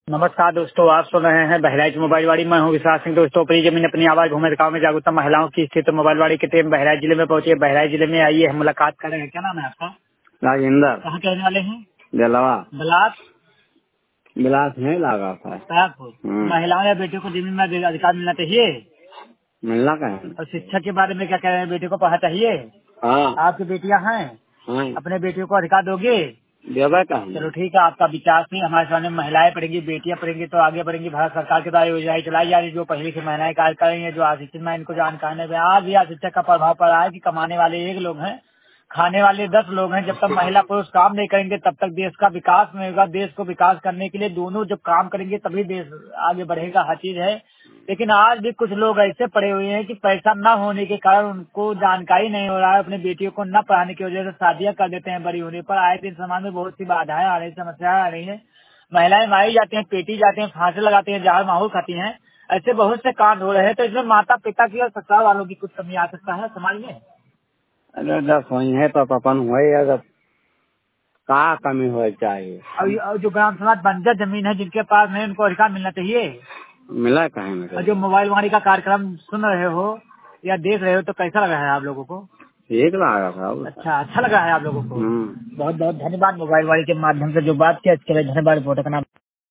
नमस्कार दोस्तों, आप सुन रहे हैं बहराइच मोबाइल वाड़ी। मैं हूं विश्वास सिंह। दोस्तों, अपनी जमीन अपनी आवाज भूमि गाँव में जागरूकता महिलाओं की स्थिति मोबाइल वाड़ी की टीम बहराइच जिले में पहुंची है। बहराइच जिले में आइए, हम मुलाकात करेंगे। क्या नाम है आपका? राजेंद्र। कहाँ के रहने वाले हैं? जलवा बलास बिलास नहीं लगा था। ताजपुर। महिलाओं या बेटियों को जमीन में अधिकार मिलना चाहिए मिलना का है। और शिक्षा के बारे में क्या कह रहे हैं? बेटियों को पढ़ा चाहिए। हाँ आपकी बेटियां हैं? हाँ अपने बेटियों को अधिकार दोगे? देवे का चलो है। ठीक है, आपका विचार नहीं। हमारे सामने महिलाएं पढ़ेंगी, बेटियां पढ़ेंगी तो आगे बढ़ेंगी। भारत सरकार के द्वारा योजनाएं चलाई जा रही, जो पहले से महिलाएं कार्य कर रही है, जो अशिक्षित में इनको जानकारी में आज भी अशिक्षा का प्रभाव पड़ रहा है कि कमाने वाले 1 लोग हैं, खाने वाले 10 लोग हैं। जब तक महिला पुरुष काम नहीं करेंगे तब तक देश का विकास नहीं होगा। देश को विकास करने के लिए दोनों जब काम करेंगे तभी देश आगे बढ़ेगा। हर चीज है, लेकिन आज भी कुछ लोग ऐसे पड़े हुए हैं कि पैसा न होने के कारण उनको जानकारी नहीं हो रहा है। अपनी बेटियों को न पढ़ाने की वजह से शादियां कर देते हैं बड़ी होने पर। आए दिन समाज में बहुत सी बाधाएं आ रही, समस्याएं आ रही है। महिलाएं मारी जाती हैं, पेटी जाती हैं, फांसी लगाती हैं, जहर माहौल खाती हैं। ऐसे बहुत से कांड हो रहे हैं। तो इसमें माता पिता की और ससुराल वालों की कुछ कमी आ सकता है समाज में। अरे दस वही है तो अपन हुए अगर का कमी हो चाहिए। और जो ग्राम समाज बंजर जमीन है जिनके पास नहीं, उनको अधिकार मिलना चाहिए। मिला कहे और मेरे जो मोबाइल वाणी का कार्यक्रम सुन रहे हो या देख रहे हो तो कैसा लगा है आप लोगों को? ठीक लगा था। अच्छा लगा है आप लोगों को। बहुत बहुत धन्यवाद। मोबाइल वाणी के माध्यम से जो बात की, इसके लिए धन्यवाद। रिपोर्टर का नाम